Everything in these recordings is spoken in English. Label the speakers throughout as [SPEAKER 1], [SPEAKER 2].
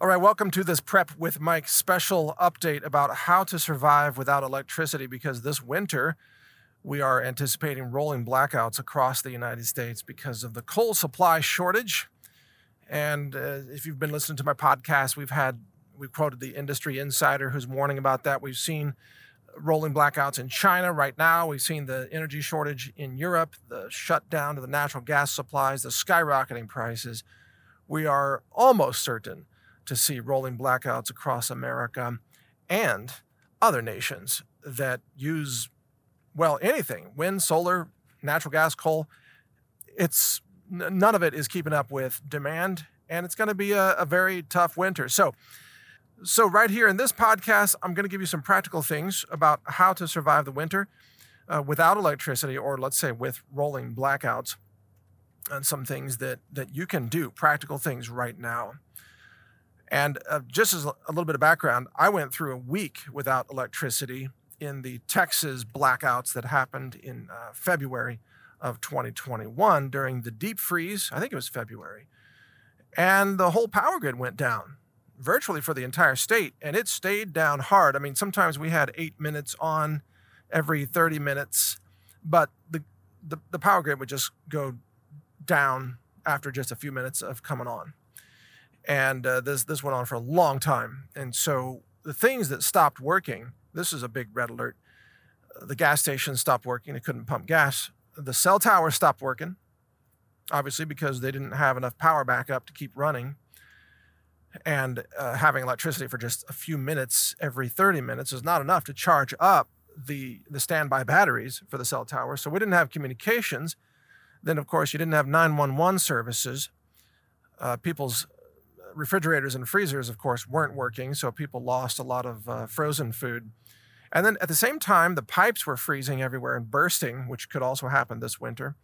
[SPEAKER 1] All right, welcome to this Prep with Mike special update about how to survive without electricity, because this winter we are anticipating rolling blackouts across the United States because of the coal supply shortage. And if you've been listening to my podcast, we've quoted the industry insider who's warning about that. We've seen rolling blackouts in China right now. We've seen the energy shortage in Europe, the shutdown of the natural gas supplies, the skyrocketing prices. We are almost certain to see rolling blackouts across America and other nations that use, well, anything, wind, solar, natural gas, coal. None of it is keeping up with demand, and it's going to be a very tough winter. So right here in this podcast, I'm going to give you some practical things about how to survive the winter without electricity, or let's say with rolling blackouts, and some things that you can do, practical things right now. And just as a little bit of background, I went through a week without electricity in the Texas blackouts that happened in February of 2021 during the deep freeze. I think it was February. And the whole power grid went down virtually for the entire state, and it stayed down hard. I mean, sometimes we had 8 minutes on every 30 minutes, but the power grid would just go down after just a few minutes of coming on. And this went on for a long time. And so the things that stopped working, this is a big red alert. The gas stations stopped working. They couldn't pump gas. The cell towers stopped working, obviously, because they didn't have enough power backup to keep running. And having electricity for just a few minutes every 30 minutes is not enough to charge up the standby batteries for the cell towers. So we didn't have communications. Then, of course, you didn't have 911 services. People's refrigerators and freezers, of course, weren't working, so people lost a lot of frozen food. And then at the same time, the pipes were freezing everywhere and bursting, which could also happen this winter,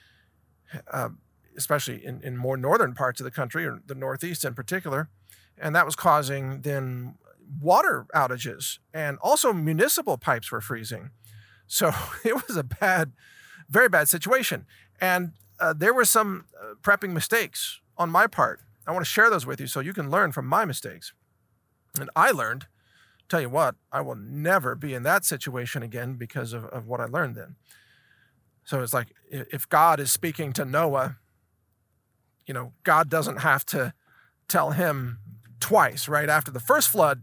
[SPEAKER 1] especially in more northern parts of the country, or the Northeast in particular. And that was causing then water outages, and also municipal pipes were freezing. So it was a very bad situation. And there were some prepping mistakes on my part. I want to share those with you so you can learn from my mistakes. And I learned, tell you what, I will never be in that situation again because of what I learned then. So it's like, if God is speaking to Noah, God doesn't have to tell him twice, right? After the first flood,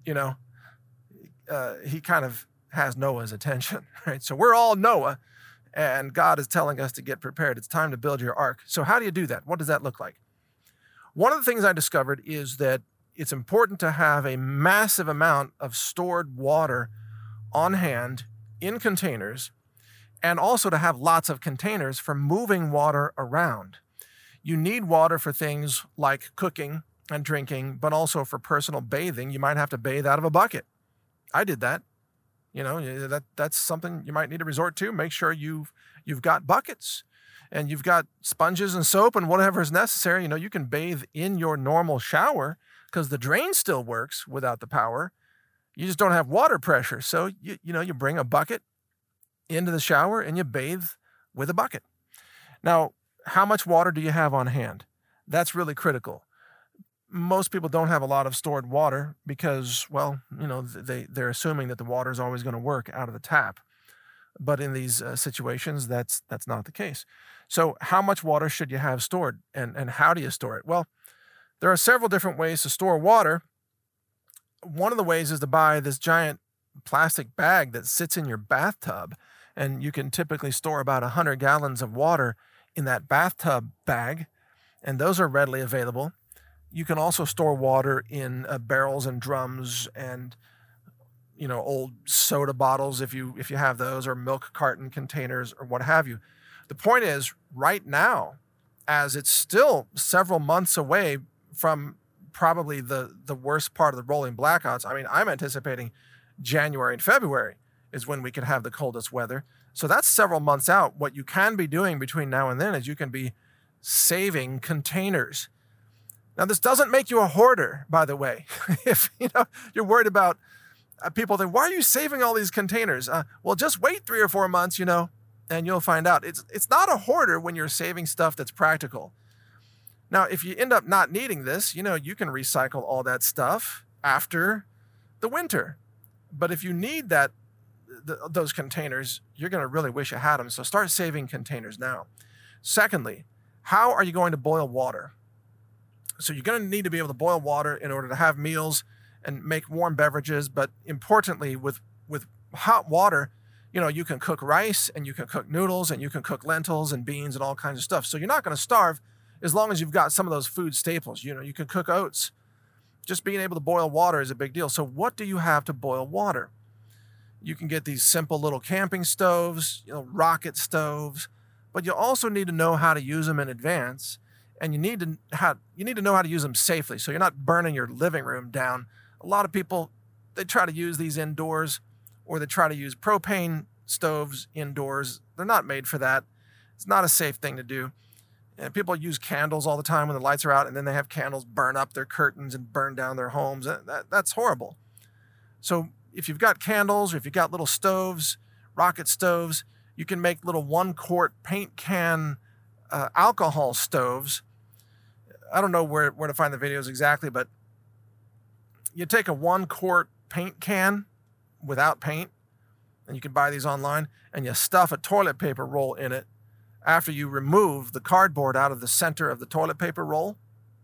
[SPEAKER 1] he kind of has Noah's attention, right? So we're all Noah, and God is telling us to get prepared. It's time to build your ark. So how do you do that? What does that look like? One of the things I discovered is that it's important to have a massive amount of stored water on hand in containers, and also to have lots of containers for moving water around. You need water for things like cooking and drinking, but also for personal bathing. You might have to bathe out of a bucket. I did that. That's something you might need to resort to. Make sure you've got buckets. And you've got sponges and soap and whatever is necessary. You can bathe in your normal shower because the drain still works without the power. You just don't have water pressure. So, you bring a bucket into the shower and you bathe with a bucket. Now, how much water do you have on hand? That's really critical. Most people don't have a lot of stored water because, well, they're assuming that the water is always going to work out of the tap. But in these situations, that's not the case. So how much water should you have stored, and how do you store it? Well, there are several different ways to store water. One of the ways is to buy this giant plastic bag that sits in your bathtub, and you can typically store about 100 gallons of water in that bathtub bag, and those are readily available. You can also store water in barrels and drums and old soda bottles if you have those, or milk carton containers, or what have you. The point is, right now, as it's still several months away from probably the worst part of the rolling blackouts. I mean, I'm anticipating January and February is when we could have the coldest weather. So that's several months out. What you can be doing between now and then is you can be saving containers. Now, this doesn't make you a hoarder, by the way. If you're worried about people think, why are you saving all these containers? Well, just wait 3 or 4 months, and you'll find out. It's not a hoarder when you're saving stuff that's practical. Now, if you end up not needing this, you can recycle all that stuff after the winter. But if you need those containers, you're going to really wish you had them. So start saving containers now. Secondly, how are you going to boil water? So you're going to need to be able to boil water in order to have meals and make warm beverages. But importantly, with hot water, you can cook rice and you can cook noodles and you can cook lentils and beans and all kinds of stuff. So you're not going to starve as long as you've got some of those food staples. You can cook oats. Just being able to boil water is a big deal. So what do you have to boil water? You can get these simple little camping stoves, rocket stoves, but you also need to know how to use them in advance, and you need to know how to use them safely so you're not burning your living room down. A lot of people, they try to use these indoors, or they try to use propane stoves indoors. They're not made for that. It's not a safe thing to do. And people use candles all the time when the lights are out, and then they have candles burn up their curtains and burn down their homes. That's horrible. So if you've got candles, or if you've got little stoves, rocket stoves, you can make little 1-quart paint can alcohol stoves. I don't know where to find the videos exactly, but you take a 1-quart paint can without paint, and you can buy these online, and you stuff a toilet paper roll in it after you remove the cardboard out of the center of the toilet paper roll.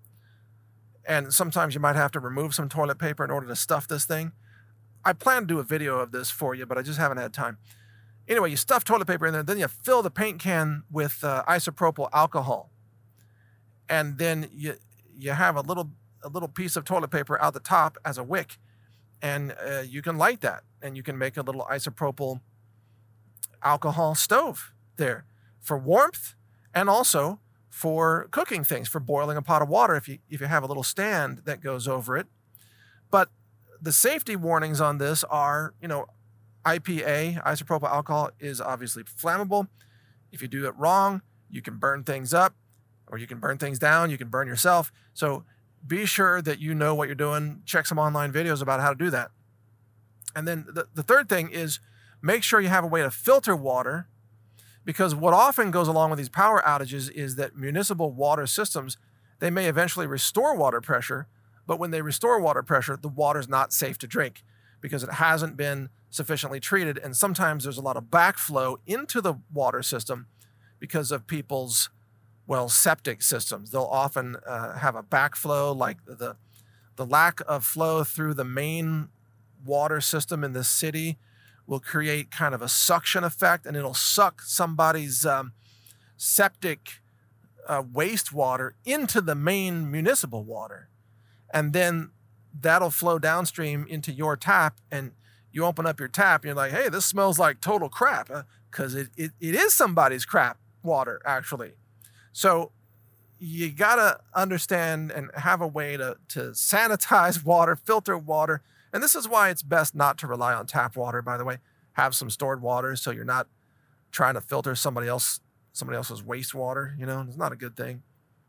[SPEAKER 1] And sometimes you might have to remove some toilet paper in order to stuff this thing. I plan to do a video of this for you, but I just haven't had time. Anyway, you stuff toilet paper in there, then you fill the paint can with isopropyl alcohol. And then you have a little piece of toilet paper out the top as a wick, and you can light that, and you can make a little isopropyl alcohol stove there for warmth, and also for cooking things, for boiling a pot of water if you have a little stand that goes over it. But the safety warnings on this are, IPA, isopropyl alcohol, is obviously flammable. If you do it wrong, you can burn things up, or you can burn things down, you can burn yourself. So be sure that you know what you're doing. Check some online videos about how to do that. And then the third thing is make sure you have a way to filter water, because what often goes along with these power outages is that municipal water systems, they may eventually restore water pressure, but when they restore water pressure, the water's not safe to drink because it hasn't been sufficiently treated. And sometimes there's a lot of backflow into the water system because of people's, septic systems. They'll often have a backflow, like the lack of flow through the main water system in the city will create kind of a suction effect, and it'll suck somebody's septic wastewater into the main municipal water. And then that'll flow downstream into your tap, and you open up your tap and you're like, hey, this smells like total crap, because it is somebody's crap water, actually. So you gotta understand and have a way to sanitize water, filter water. And this is why it's best not to rely on tap water, by the way. Have some stored water so you're not trying to filter somebody else's wastewater. It's not a good thing.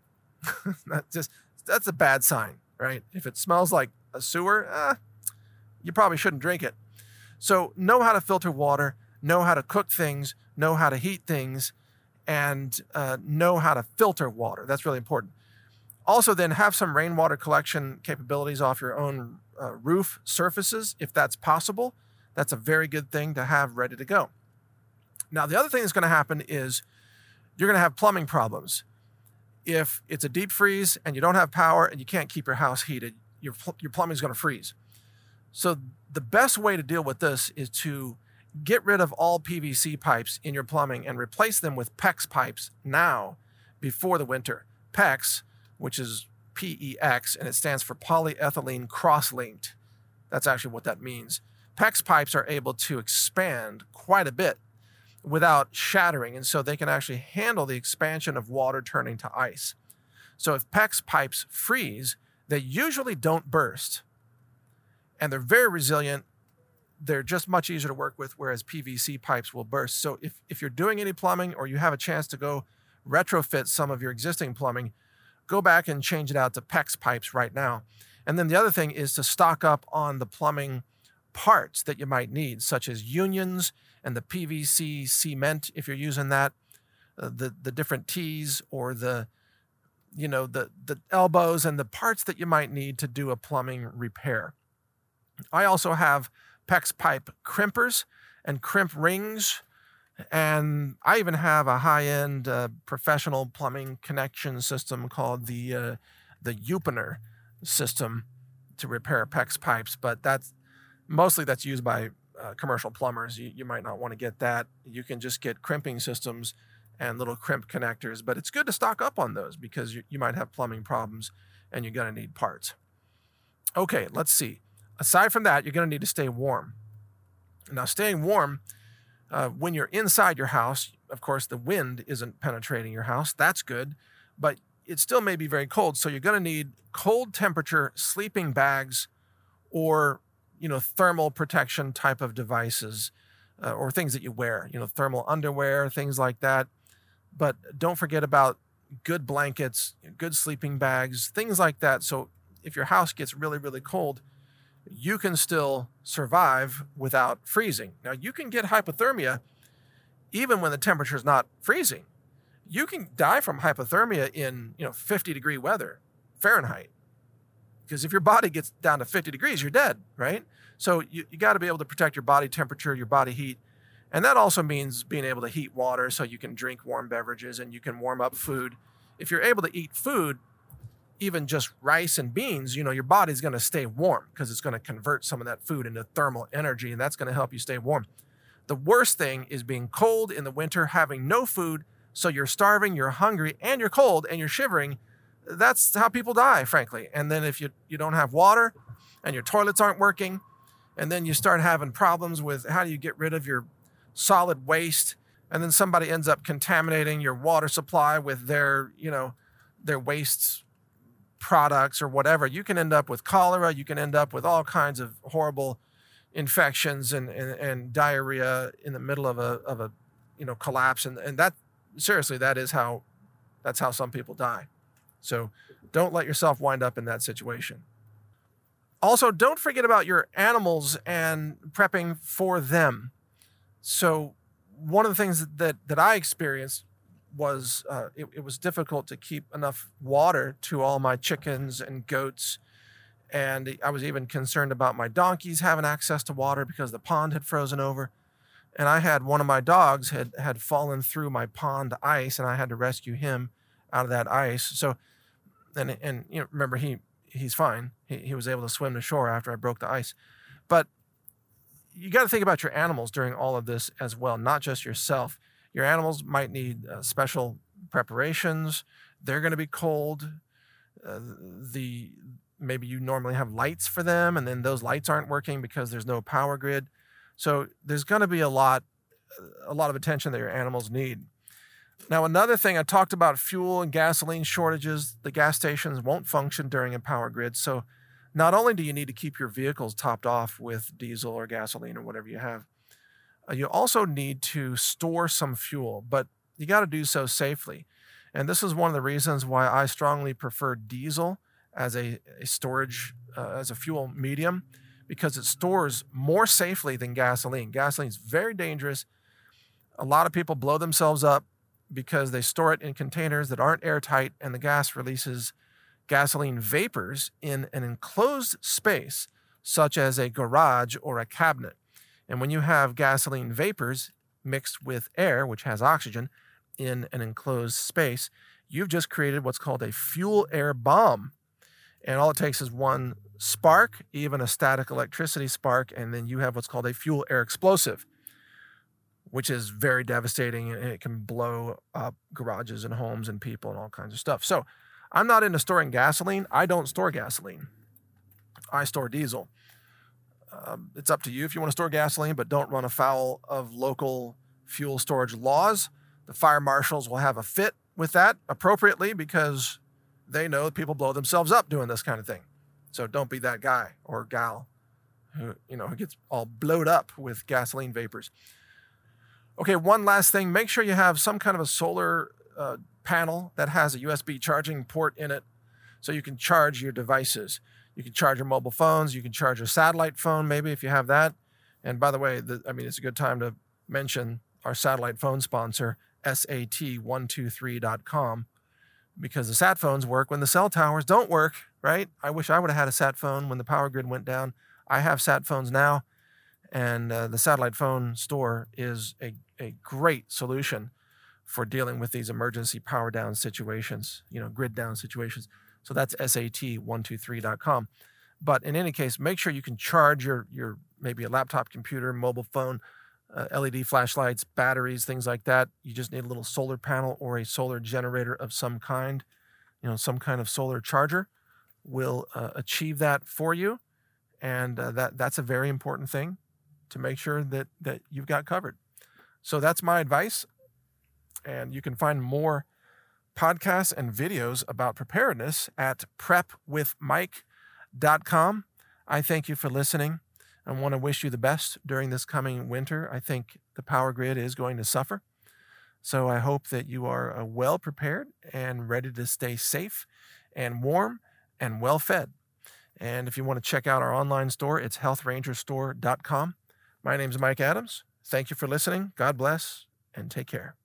[SPEAKER 1] That's a bad sign, right? If it smells like a sewer, you probably shouldn't drink it. So know how to filter water, know how to cook things, know how to heat things, and know how to filter water. That's really important. Also, then have some rainwater collection capabilities off your own roof surfaces, if that's possible. That's a very good thing to have ready to go. Now, the other thing that's going to happen is you're going to have plumbing problems. If it's a deep freeze and you don't have power and you can't keep your house heated, your plumbing is going to freeze. So the best way to deal with this is to get rid of all PVC pipes in your plumbing and replace them with PEX pipes now before the winter. PEX, which is PEX, and it stands for polyethylene cross-linked. That's actually what that means. PEX pipes are able to expand quite a bit without shattering, and so they can actually handle the expansion of water turning to ice. So if PEX pipes freeze, they usually don't burst, and they're very resilient. They're just much easier to work with, whereas PVC pipes will burst. So if you're doing any plumbing, or you have a chance to go retrofit some of your existing plumbing, go back and change it out to PEX pipes right now. And then the other thing is to stock up on the plumbing parts that you might need, such as unions and the PVC cement, if you're using that, the different tees, or the the elbows and the parts that you might need to do a plumbing repair. I also have PEX pipe crimpers and crimp rings, and I even have a high-end professional plumbing connection system called the Upener system to repair PEX pipes, but that's used by commercial plumbers. You might not want to get that. You can just get crimping systems and little crimp connectors, but it's good to stock up on those because you might have plumbing problems and you're going to need parts. Okay, let's see. Aside from that, you're going to need to stay warm. Now, staying warm, when you're inside your house, of course, the wind isn't penetrating your house. That's good, but it still may be very cold. So you're going to need cold temperature sleeping bags or, thermal protection type of devices or things that you wear, thermal underwear, things like that. But don't forget about good blankets, good sleeping bags, things like that. So if your house gets really, really cold, you can still survive without freezing. Now, you can get hypothermia even when the temperature is not freezing. You can die from hypothermia in 50-degree weather, Fahrenheit. Because if your body gets down to 50 degrees, you're dead, right? So you got to be able to protect your body temperature, your body heat. And that also means being able to heat water so you can drink warm beverages and you can warm up food. If you're able to eat food, even just rice and beans, your body's going to stay warm because it's going to convert some of that food into thermal energy, and that's going to help you stay warm. The worst thing is being cold in the winter, having no food, so you're starving, you're hungry, and you're cold, and you're shivering. That's how people die, frankly. And then if you don't have water and your toilets aren't working, and then you start having problems with how do you get rid of your solid waste, and then somebody ends up contaminating your water supply with their waste products or whatever, you can end up with cholera, you can end up with all kinds of horrible infections and diarrhea in the middle of a collapse. And that, seriously, that's how some people die. So don't let yourself wind up in that situation. Also, don't forget about your animals and prepping for them. So one of the things that I experienced was it was difficult to keep enough water to all my chickens and goats. And I was even concerned about my donkeys having access to water because the pond had frozen over. And I had one of my dogs had fallen through my pond ice, and I had to rescue him out of that ice. So, and remember, he's fine. He was able to swim to shore after I broke the ice. But you got to think about your animals during all of this as well, not just yourself. Your animals might need special preparations. They're going to be cold. Maybe you normally have lights for them, and then those lights aren't working because there's no power grid. So there's going to be a lot of attention that your animals need. Now, another thing, I talked about fuel and gasoline shortages. The gas stations won't function during a power grid. So not only do you need to keep your vehicles topped off with diesel or gasoline or whatever you have, you also need to store some fuel, but you got to do so safely. And this is one of the reasons why I strongly prefer diesel as a storage, as a fuel medium, because it stores more safely than gasoline. Gasoline is very dangerous. A lot of people blow themselves up because they store it in containers that aren't airtight, and the gas releases gasoline vapors in an enclosed space, such as a garage or a cabinet. And when you have gasoline vapors mixed with air, which has oxygen, in an enclosed space, you've just created what's called a fuel-air bomb. And all it takes is one spark, even a static electricity spark, and then you have what's called a fuel-air explosive, which is very devastating, and it can blow up garages and homes and people and all kinds of stuff. So I'm not into storing gasoline. I don't store gasoline. I store diesel. It's up to you if you want to store gasoline, but don't run afoul of local fuel storage laws. The fire marshals will have a fit with that appropriately because they know people blow themselves up doing this kind of thing. So don't be that guy or gal who gets all blowed up with gasoline vapors. Okay, one last thing. Make sure you have some kind of a solar panel that has a USB charging port in it so you can charge your devices. You can charge your mobile phones. You can charge your satellite phone, maybe, if you have that. And by the way, it's a good time to mention our satellite phone sponsor, SAT123.com. because the sat phones work when the cell towers don't work, right? I wish I would have had a sat phone when the power grid went down. I have sat phones now, and the satellite phone store is a great solution for dealing with these emergency power down situations, grid down situations. So that's SAT123.com. But in any case, make sure you can charge your maybe a laptop computer, mobile phone, LED flashlights, batteries, things like that. You just need a little solar panel or a solar generator of some kind. Some kind of solar charger will achieve that for you. And that's a very important thing to make sure that you've got covered. So that's my advice. And you can find more podcasts and videos about preparedness at prepwithmike.com. I thank you for listening. I want to wish you the best during this coming winter. I think the power grid is going to suffer. So I hope that you are well prepared and ready to stay safe and warm and well fed. And if you want to check out our online store, it's healthrangerstore.com. My name is Mike Adams. Thank you for listening. God bless and take care.